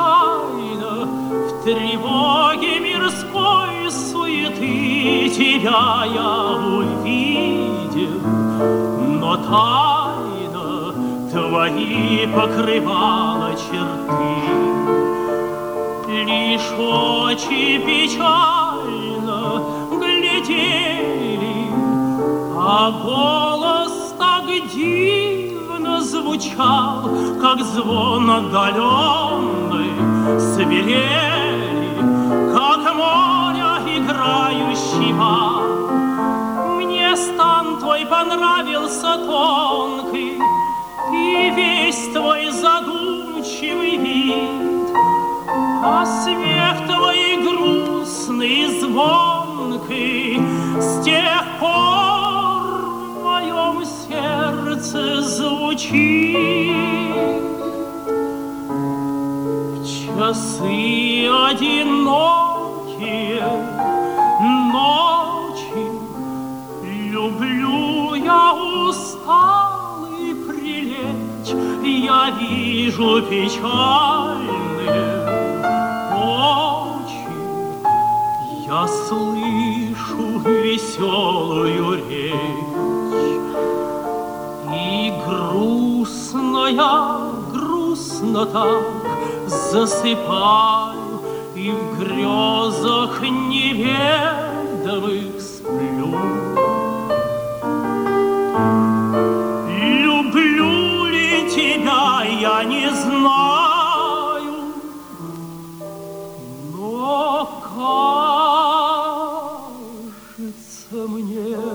случайно в тревоге мирской суеты тебя я увидел, но тайно твои покрывала черты. Лишь очи печально глядели, а голос так дивно звучал, как звон отдаленный, свирели, как море играющий вал. Мне стан твой понравился тонкий, и весь твой задумчивый вид, а смех твой грустный, звонкий с тех пор в моем сердце звучит. В часы одинокие ночи люблю я усталый прилечь, я вижу печальные очи, я слышу веселую речь, и грустно так засыпаю, и в грезах неведомых сплю. Люблю ли тебя, я не знаю, но кажется мне,